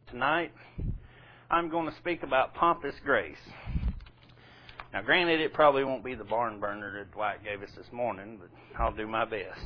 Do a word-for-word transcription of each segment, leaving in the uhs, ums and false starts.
Tonight, I'm going to speak about pompous grace. Now, granted, it probably won't be the barn burner that Dwight gave us this morning, but I'll do my best.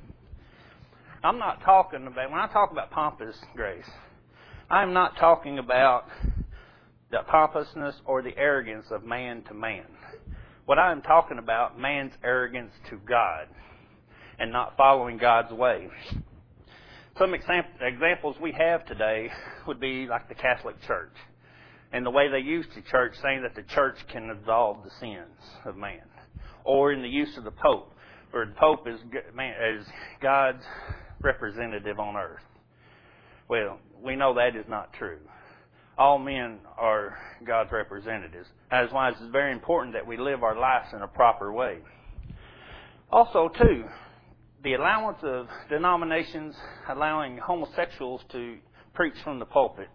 I'm not talking about, when I talk about pompous grace, I'm not talking about the pompousness or the arrogance of man to man. What I'm talking about, man's arrogance to God and not following God's way. Some examples we have today would be like the Catholic Church and the way they use the church, saying that the church can absolve the sins of man. Or in the use of the Pope, where the Pope is, is God's representative on earth. Well, we know that is not true. All men are God's representatives. That is why it's very important that we live our lives in a proper way. Also, too, the allowance of denominations allowing homosexuals to preach from the pulpit.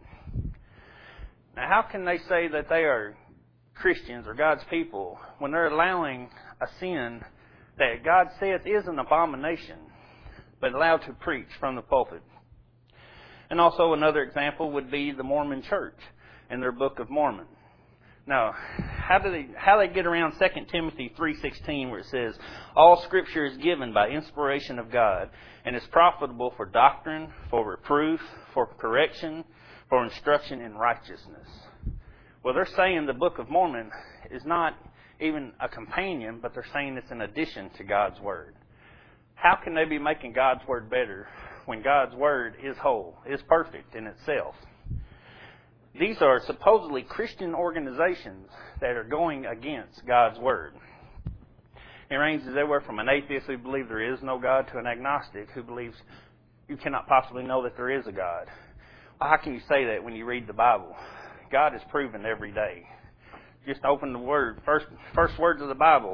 Now, how can they say that they are Christians or God's people when they're allowing a sin that God says is an abomination, but allowed to preach from the pulpit? And also another example would be the Mormon Church and their Book of Mormon. Now, how do they how they get around Second Timothy three sixteen, where it says, "All Scripture is given by inspiration of God and is profitable for doctrine, for reproof, for correction, for instruction in righteousness." Well, they're saying the Book of Mormon is not even a companion, but they're saying it's an addition to God's Word. How can they be making God's Word better when God's Word is whole, is perfect in itself? These are supposedly Christian organizations that are going against God's Word. It ranges everywhere from an atheist who believes there is no God to an agnostic who believes you cannot possibly know that there is a God. Well, how can you say that when you read the Bible? God is proven every day. Just open the Word, first first words of the Bible,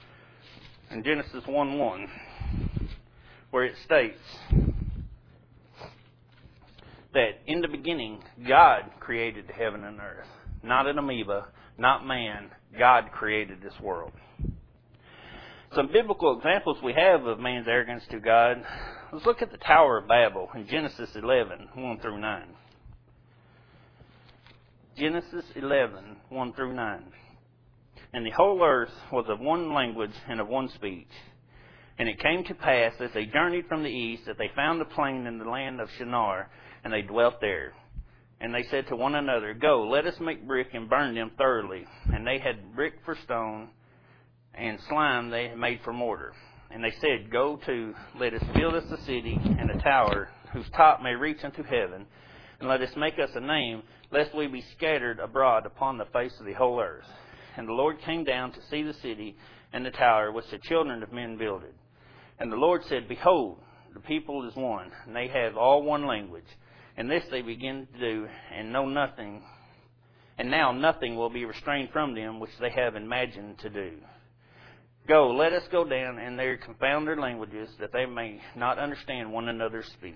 in Genesis one one, where it states that in the beginning, God created the heaven and earth. Not an amoeba, not man. God created this world. Some biblical examples we have of man's arrogance to God. Let's look at the Tower of Babel in Genesis eleven, one through nine. Genesis eleven, one through nine. "And the whole earth was of one language and of one speech. And it came to pass, as they journeyed from the east, that they found a plain in the land of Shinar, and they dwelt there. And they said to one another, Go, let us make brick and burn them thoroughly. And they had brick for stone, and slime they had made for mortar. And they said, Go to, let us build us a city and a tower, whose top may reach unto heaven, and let us make us a name, lest we be scattered abroad upon the face of the whole earth. And the Lord came down to see the city and the tower which the children of men builded. And the Lord said, Behold, the people is one, and they have all one language. And this they begin to do, and know nothing. And now nothing will be restrained from them which they have imagined to do. Go, let us go down, and there confound their languages, that they may not understand one another's speech.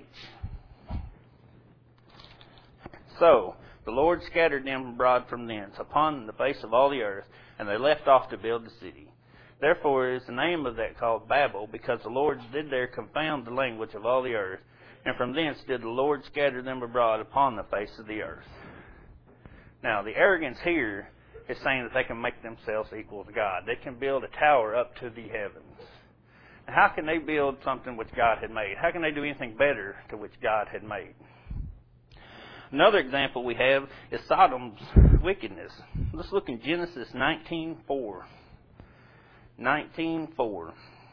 So the Lord scattered them abroad from thence upon the face of all the earth, and they left off to build the city. Therefore is the name of that called Babel, because the Lord did there confound the language of all the earth, and from thence did the Lord scatter them abroad upon the face of the earth." Now, the arrogance here is saying that they can make themselves equal to God. They can build a tower up to the heavens. Now, how can they build something which God had made? How can they do anything better to which God had made? Another example we have is Sodom's wickedness. Let's look in Genesis nineteen four. nineteen four.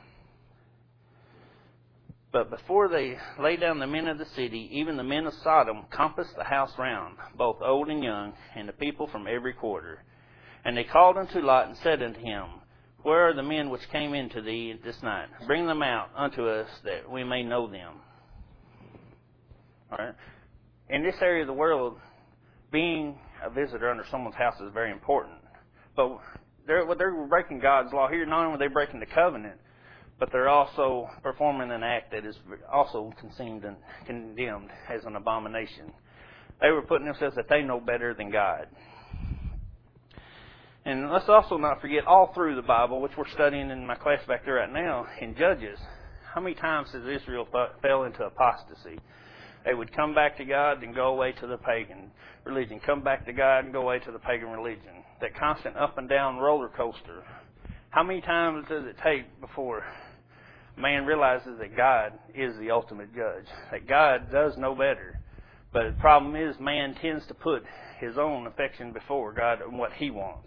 "But before they lay down the men of the city, even the men of Sodom compassed the house round, both old and young, and the people from every quarter. And they called unto Lot and said unto him, Where are the men which came into thee this night? Bring them out unto us, that we may know them." All right. In this area of the world, being a visitor under someone's house is very important. But they're, they're breaking God's law here. Not only are they breaking the covenant, but they're also performing an act that is also consumed and condemned as an abomination. They were putting themselves that they know better than God. And let's also not forget, all through the Bible, which we're studying in my class back there right now, in Judges, how many times has Israel fell into apostasy? They would come back to God and go away to the pagan religion. Come back to God and go away to the pagan religion. That constant up and down roller coaster. How many times does it take before man realizes that God is the ultimate judge? That God does know better. But the problem is man tends to put his own affection before God and what he wants.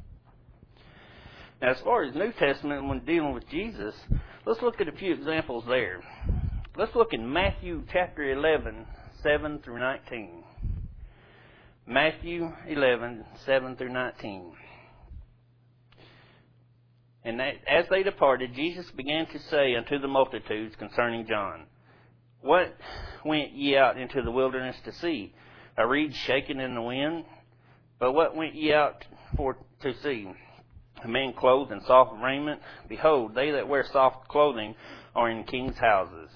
Now, as far as New Testament, when dealing with Jesus, let's look at a few examples there. Let's look in Matthew chapter eleven, seven through nineteen. Matthew eleven, seven through nineteen. And that, as they departed, Jesus began to say unto the multitudes concerning John, What went ye out into the wilderness to see? A reed shaken in the wind? But what went ye out for to see? A man clothed in soft raiment? Behold, they that wear soft clothing are in kings' houses.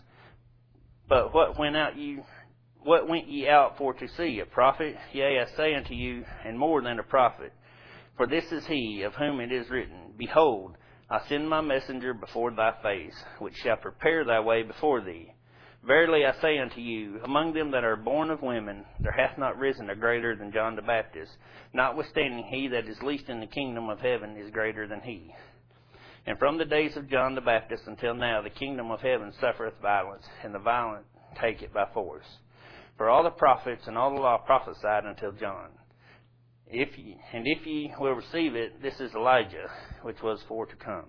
But what went out ye what went ye out for to see? A prophet? Yea, I say unto you, and more than a prophet. For this is he of whom it is written, Behold, I send my messenger before thy face, which shall prepare thy way before thee. Verily I say unto you, among them that are born of women, there hath not risen a greater than John the Baptist. Notwithstanding, he that is least in the kingdom of heaven is greater than he. And from the days of John the Baptist until now, the kingdom of heaven suffereth violence, and the violent take it by force. For all the prophets and all the law prophesied until John. If ye, and if ye will receive it, this is Elijah, which was for to come.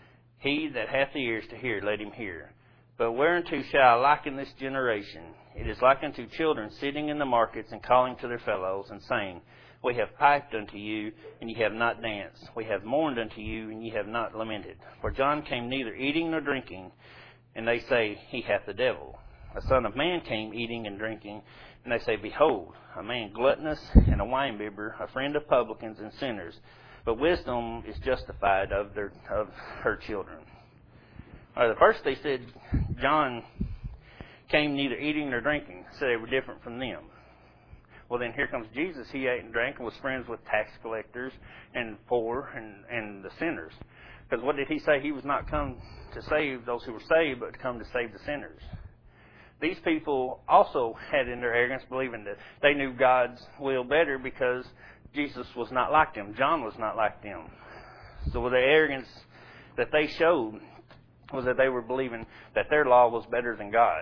He that hath ears to hear, let him hear. But whereunto shall I liken this generation? It is like unto children sitting in the markets and calling to their fellows, and saying, We have piped unto you, and ye have not danced. We have mourned unto you, and ye have not lamented. For John came neither eating nor drinking, and they say, He hath the devil. The Son of Man came eating and drinking, and they say, Behold, a man gluttonous and a winebibber, a friend of publicans and sinners. But wisdom is justified of their of her children. All right, the first they said, John came neither eating nor drinking, so they were different from them. Well, then here comes Jesus. He ate and drank and was friends with tax collectors and poor and, and the sinners. Because what did he say? He was not come to save those who were saved, but to come to save the sinners. These people also had in their arrogance believing that they knew God's will better because Jesus was not like them. John was not like them. So with the arrogance that they showed was that they were believing that their law was better than God.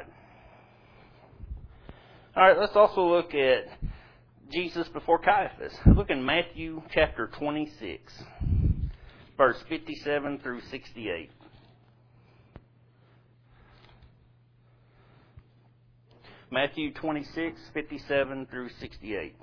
All right, let's also look at Jesus before Caiaphas. Look in Matthew chapter twenty-six, verse fifty-seven through sixty-eight. Matthew twenty-six, fifty-seven through sixty-eight.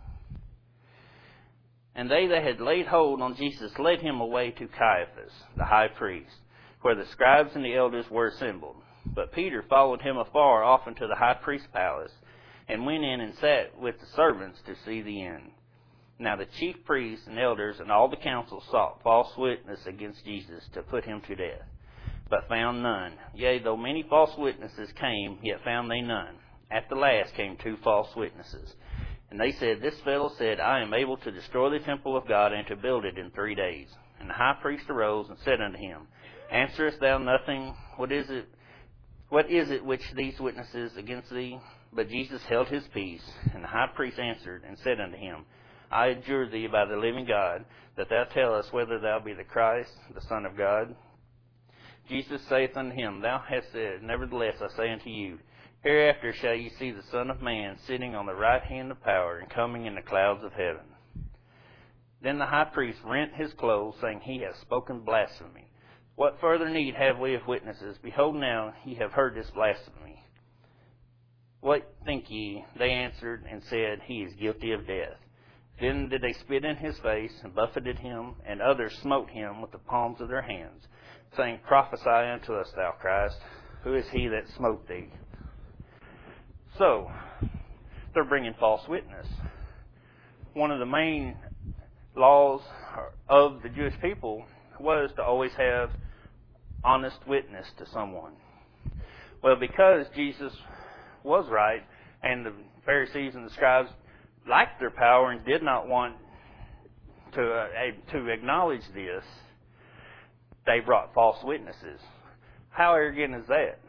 And they that had laid hold on Jesus led him away to Caiaphas, the high priest, where the scribes and the elders were assembled. But Peter followed him afar off into the high priest's palace, and went in and sat with the servants to see the end. Now the chief priests and elders and all the council sought false witness against Jesus to put him to death, but found none. Yea, though many false witnesses came, yet found they none. At the last came two false witnesses. And they said, This fellow said, I am able to destroy the temple of God and to build it in three days. And the high priest arose and said unto him, Answerest thou nothing? What is it? What is it which these witnesses against thee? But Jesus held his peace. And the high priest answered and said unto him, I adjure thee by the living God, that thou tell us whether thou be the Christ, the Son of God. Jesus saith unto him, Thou hast said, Nevertheless I say unto you, Hereafter shall ye see the Son of Man sitting on the right hand of power, and coming in the clouds of heaven. Then the high priest rent his clothes, saying, He hath spoken blasphemy. What further need have we of witnesses? Behold, now ye have heard this blasphemy. What think ye? They answered and said, He is guilty of death. Then did they spit in his face, and buffeted him, and others smote him with the palms of their hands, saying, Prophesy unto us, thou Christ. Who is he that smote thee? So, they're bringing false witness. One of the main laws of the Jewish people was to always have honest witness to someone. Well, because Jesus was right, and the Pharisees and the scribes liked their power and did not want to uh, to acknowledge this, they brought false witnesses. How arrogant is that?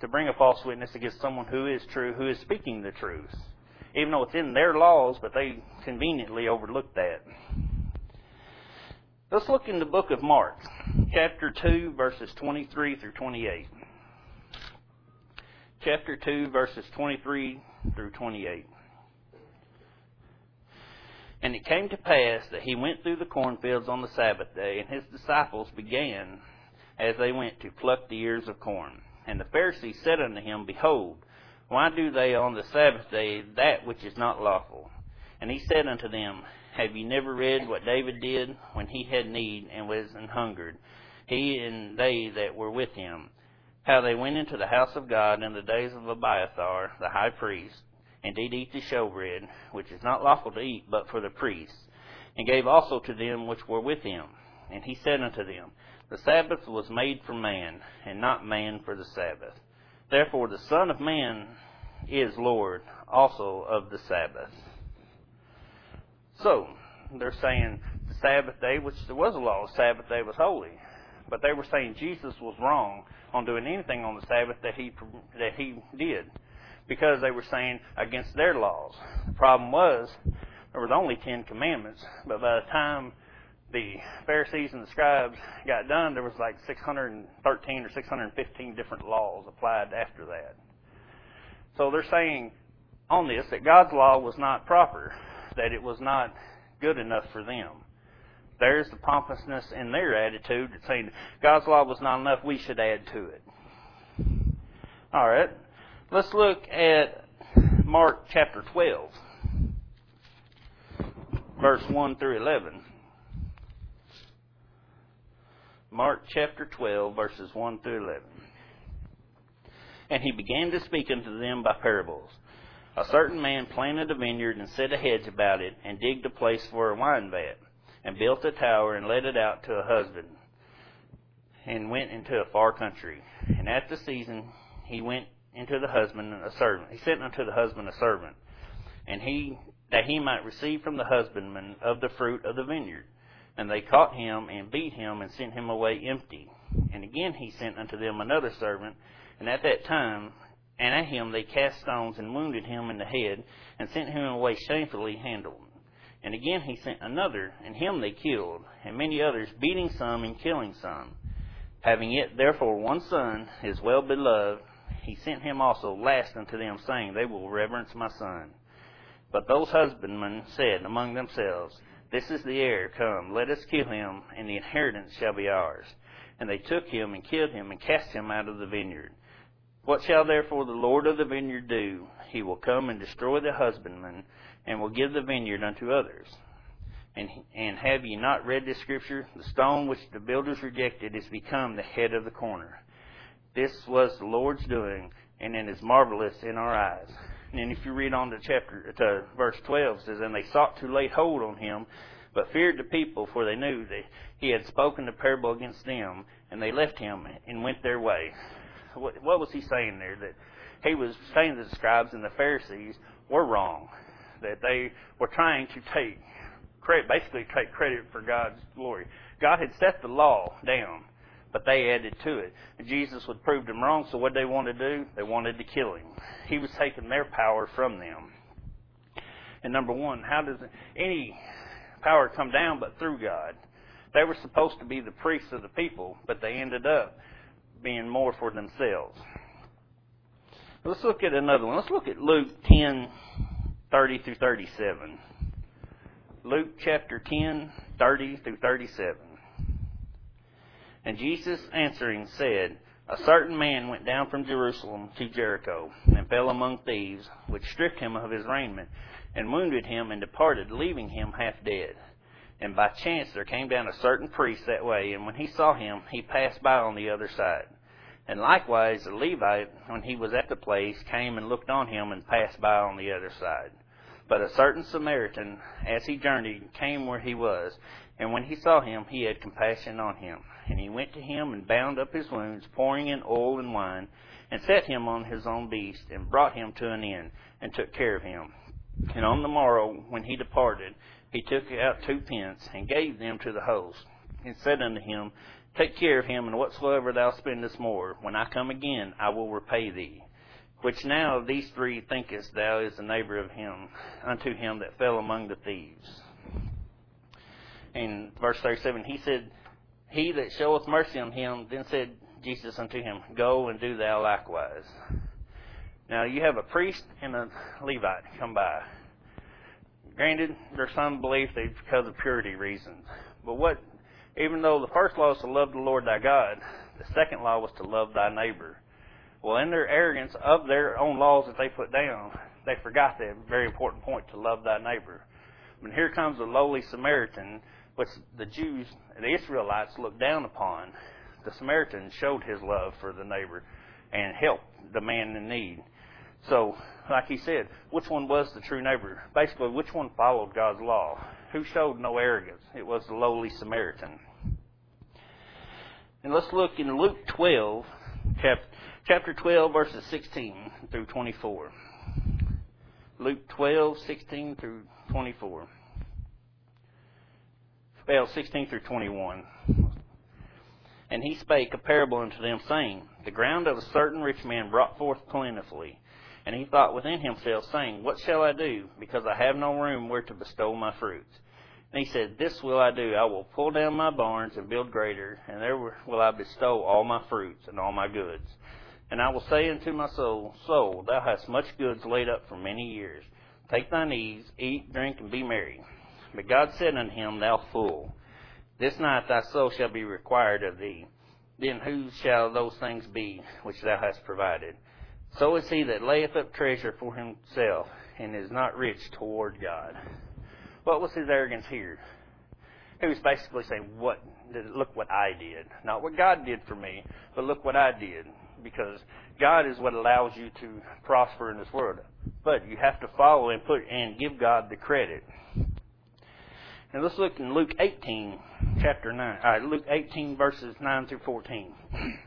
to bring a false witness against someone who is true, who is speaking the truth. Even though it's in their laws, but they conveniently overlook that. Let's look in the book of Mark, chapter two, verses twenty-three through twenty-eight. Chapter two, verses twenty-three through twenty-eight. And it came to pass that he went through the cornfields on the Sabbath day, and his disciples began, as they went, to pluck the ears of corn. And the Pharisees said unto him, Behold, why do they on the Sabbath day that which is not lawful? And he said unto them, Have ye never read what David did when he had need and was an hungered, he and they that were with him, how they went into the house of God in the days of Abiathar the high priest, and did eat the showbread, which is not lawful to eat but for the priests, and gave also to them which were with him. And he said unto them, The Sabbath was made for man, and not man for the Sabbath. Therefore the Son of Man is Lord also of the Sabbath. So, they're saying the Sabbath day, which there was a law, the Sabbath day was holy. But they were saying Jesus was wrong on doing anything on the Sabbath that he that he did, because they were saying against their laws. The problem was, there was only Ten Commandments, but by the time the Pharisees and the scribes got done, there was like six hundred thirteen or six hundred fifteen different laws applied after that. So they're saying on this that God's law was not proper, that it was not good enough for them. There's the pompousness in their attitude, saying God's law was not enough, we should add to it. All right, let's look at Mark chapter twelve, verse one through eleven. Mark chapter twelve, verses one through eleven. And he began to speak unto them by parables. A certain man planted a vineyard and set a hedge about it, and digged a place for a wine vat, and built a tower and let it out to a husband, and went into a far country. And at the season he went into the husband a servant. He sent unto the husband a servant, and he that he might receive from the husbandman of the fruit of the vineyard. And they caught him and beat him and sent him away empty. And again he sent unto them another servant, and at that time and at him they cast stones and wounded him in the head, and sent him away shamefully handled. And again he sent another, and him they killed, and many others, beating some and killing some. Having yet therefore one son, his well beloved, he sent him also last unto them, saying, They will reverence my son. But those husbandmen said among themselves, This is the heir, come, let us kill him, and the inheritance shall be ours. And they took him and killed him and cast him out of the vineyard. What shall therefore the Lord of the vineyard do? He will come and destroy the husbandman, and will give the vineyard unto others. And, and have ye not read this scripture? The stone which the builders rejected is become the head of the corner. This was the Lord's doing, and it is marvelous in our eyes. And then if you read on to chapter to verse twelve, it says, And they sought to lay hold on him, but feared the people, for they knew that he had spoken the parable against them, and they left him and went their way. What, what was he saying there? That he was saying that the scribes and the Pharisees were wrong, that they were trying to take credit, basically take credit for God's glory. God had set the law down, but they added to it. And Jesus would prove them wrong, so what they wanted to do? They wanted to kill him. He was taking their power from them. And number one, how does any power come down but through God? They were supposed to be the priests of the people, but they ended up being more for themselves. Let's look at another one. Let's look at Luke ten, thirty through thirty-seven. Luke chapter ten, thirty through thirty-seven. And Jesus answering said, A certain man went down from Jerusalem to Jericho, and fell among thieves, which stripped him of his raiment, and wounded him, and departed, leaving him half dead. And by chance there came down a certain priest that way, and when he saw him, he passed by on the other side. And likewise a Levite, when he was at the place, came and looked on him, and passed by on the other side. But a certain Samaritan, as he journeyed, came where he was, and when he saw him, he had compassion on him. And he went to him, and bound up his wounds, pouring in oil and wine, and set him on his own beast, and brought him to an inn, and took care of him. And on the morrow, when he departed, he took out two pence, and gave them to the host, and said unto him, Take care of him, and whatsoever thou spendest more, when I come again, I will repay thee. Which now of these three thinkest thou is the neighbor of him unto him that fell among the thieves? In verse thirty-seven, he said, He that showeth mercy on him, then said Jesus unto him, Go and do thou likewise. Now you have a priest and a Levite come by. Granted, there's some belief that it's because of purity reasons. But what, even though the first law is to love the Lord thy God, the second law was to love thy neighbor. Well, in their arrogance of their own laws that they put down, they forgot that very important point, to love thy neighbor. But here comes the lowly Samaritan, which the Jews, the Israelites, looked down upon. The Samaritan showed his love for the neighbor and helped the man in need. So, like he said, which one was the true neighbor? Basically, which one followed God's law? Who showed no arrogance? It was the lowly Samaritan. And let's look in Luke twelve, chapter twelve, verses sixteen through twenty-four. Luke twelve, sixteen through twenty-four. Well, sixteen through twenty-one. And he spake a parable unto them, saying, The ground of a certain rich man brought forth plentifully. And he thought within himself, saying, What shall I do? Because I have no room where to bestow my fruits. And he said, This will I do. I will pull down my barns and build greater, and there will I bestow all my fruits and all my goods. And I will say unto my soul, Soul, thou hast much goods laid up for many years. Take thine ease, eat, drink, and be merry. But God said unto him, Thou fool, this night thy soul shall be required of thee. Then whose shall those things be which thou hast provided? So is he that layeth up treasure for himself, and is not rich toward God. What was his arrogance here? He was basically saying, "What? Look what I did. Not what God did for me, but look what I did." Because God is what allows you to prosper in this world. But you have to follow and put and give God the credit. And let's look in Luke eighteen, chapter nine. All right, Luke eighteen, verses nine through fourteen.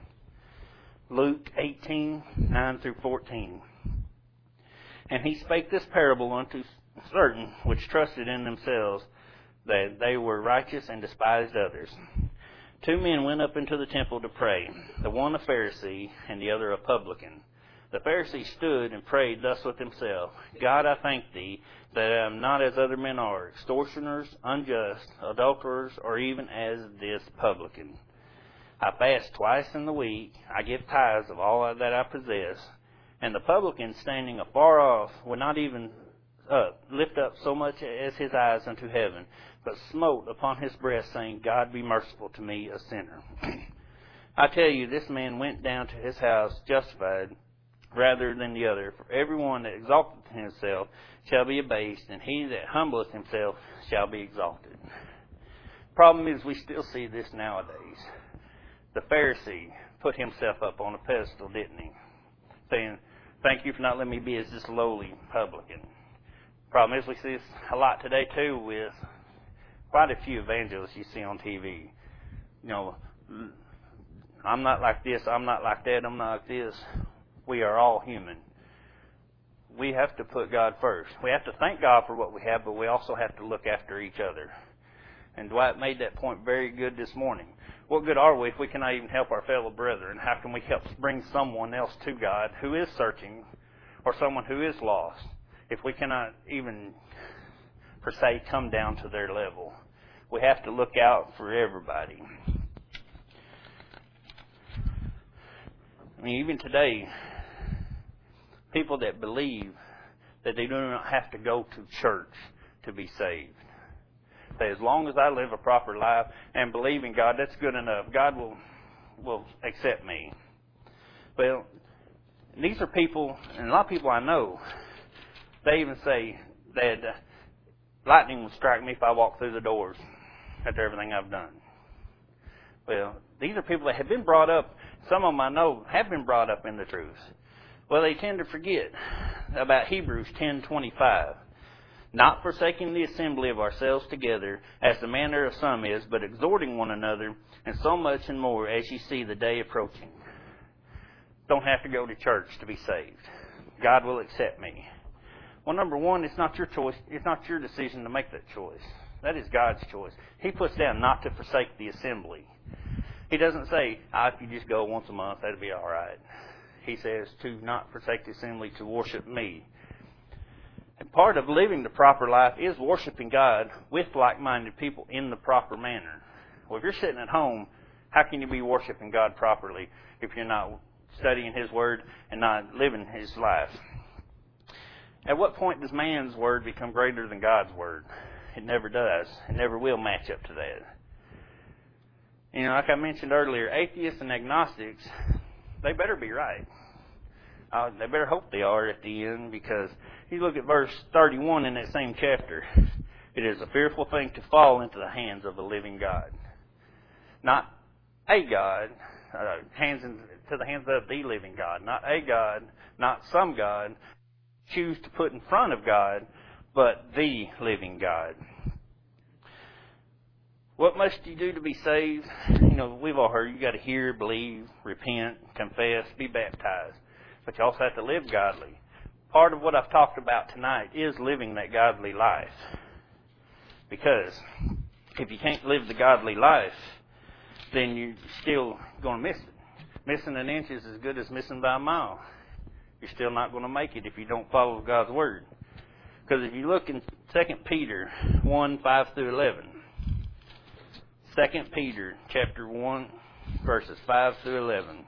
Luke eighteen, nine through fourteen. And he spake this parable unto certain which trusted in themselves that they were righteous and despised others. Two men went up into the temple to pray, the one a Pharisee and the other a publican. The Pharisee stood and prayed thus with himself, God, I thank thee that I am not as other men are, extortioners, unjust, adulterers, or even as this publican. I fast twice in the week, I give tithes of all that I possess. And the publican, standing afar off, would not even up, lift up so much as his eyes unto heaven, but smote upon his breast, saying, God, be merciful to me, a sinner. I tell you, this man went down to his house justified rather than the other. For everyone that exalteth himself shall be abased, and he that humbleth himself shall be exalted. Problem is, we still see this nowadays. The Pharisee put himself up on a pedestal, didn't he? Saying, thank you for not letting me be as this lowly publican. Problem is, we see this a lot today, too, with quite a few evangelists you see on T V. You know, I'm not like this, I'm not like that, I'm not like this. We are all human. We have to put God first. We have to thank God for what we have, but we also have to look after each other. And Dwight made that point very good this morning. What good are we if we cannot even help our fellow brethren? How can we help bring someone else to God who is searching, or someone who is lost, if we cannot even, per se, come down to their level? We have to look out for everybody. I mean, even today, people that believe that they do not have to go to church to be saved. Say, as long as I live a proper life and believe in God, that's good enough. God will will accept me. Well, these are people, and a lot of people I know, they even say that uh, lightning would strike me if I walked through the doors after everything I've done. Well, these are people that have been brought up, some of them I know have been brought up in the truth. Well, they tend to forget about Hebrews ten twenty-five. Not forsaking the assembly of ourselves together, as the manner of some is, but exhorting one another, and so much and more as you see the day approaching. Don't have to go to church to be saved. God will accept me. Well, number one, it's not your choice. It's not your decision to make that choice. That is God's choice. He puts down not to forsake the assembly. He doesn't say, ah, if you just go once a month, that'll be all right. He says to not forsake the assembly, to worship me. And part of living the proper life is worshiping God with like-minded people in the proper manner. Well, if you're sitting at home, how can you be worshiping God properly if you're not studying His Word and not living His life? At what point does man's Word become greater than God's Word? It never does. It never will match up to that. You know, like I mentioned earlier, atheists and agnostics, they better be right. Uh, they better hope they are at the end, because if you look at verse thirty-one in that same chapter, it is a fearful thing to fall into the hands of the living God. Not a God, uh, hands into the hands of the living God. Not a God, not some God, choose to put in front of God, but the living God. What must you do to be saved? You know, we've all heard you got to hear, believe, repent, confess, be baptized. But you also have to live godly. Part of what I've talked about tonight is living that godly life. Because if you can't live the godly life, then you're still going to miss it. Missing an inch is as good as missing by a mile. You're still not going to make it if you don't follow God's Word. Because if you look in Second Peter one, five through eleven, Second Peter chapter one, verses five through eleven.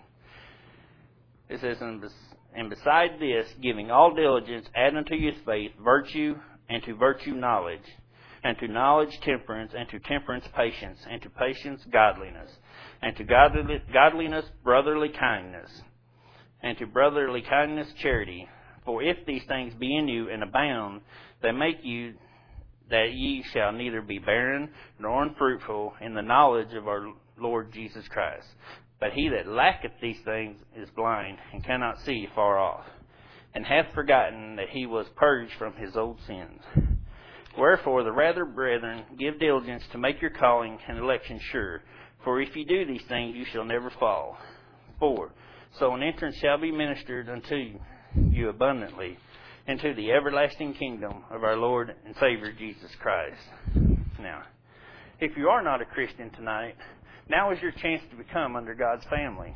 It says, and beside this, giving all diligence, add unto your faith virtue, and to virtue knowledge, and to knowledge temperance, and to temperance patience, and to patience godliness, and to godliness brotherly kindness, and to brotherly kindness charity. For if these things be in you and abound, they make you that ye shall neither be barren nor unfruitful in the knowledge of our Lord Jesus Christ. But he that lacketh these things is blind, and cannot see far off, and hath forgotten that he was purged from his old sins. Wherefore the rather, brethren, give diligence to make your calling and election sure. For if ye do these things, you shall never fall. For so an entrance shall be ministered unto you abundantly into the everlasting kingdom of our Lord and Savior Jesus Christ. Now, if you are not a Christian tonight, now is your chance to become under God's family.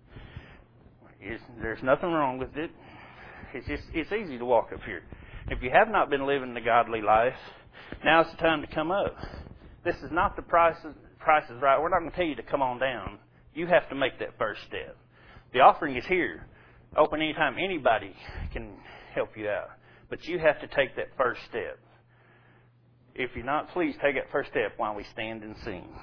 There's nothing wrong with it. It's just it's easy to walk up here. If you have not been living the godly life, now's the time to come up. This is not the price. Price is right. We're not going to tell you to come on down. You have to make that first step. The offering is here. Open anytime. Anybody can help you out. But you have to take that first step. If you're not, please take that first step while we stand and sing.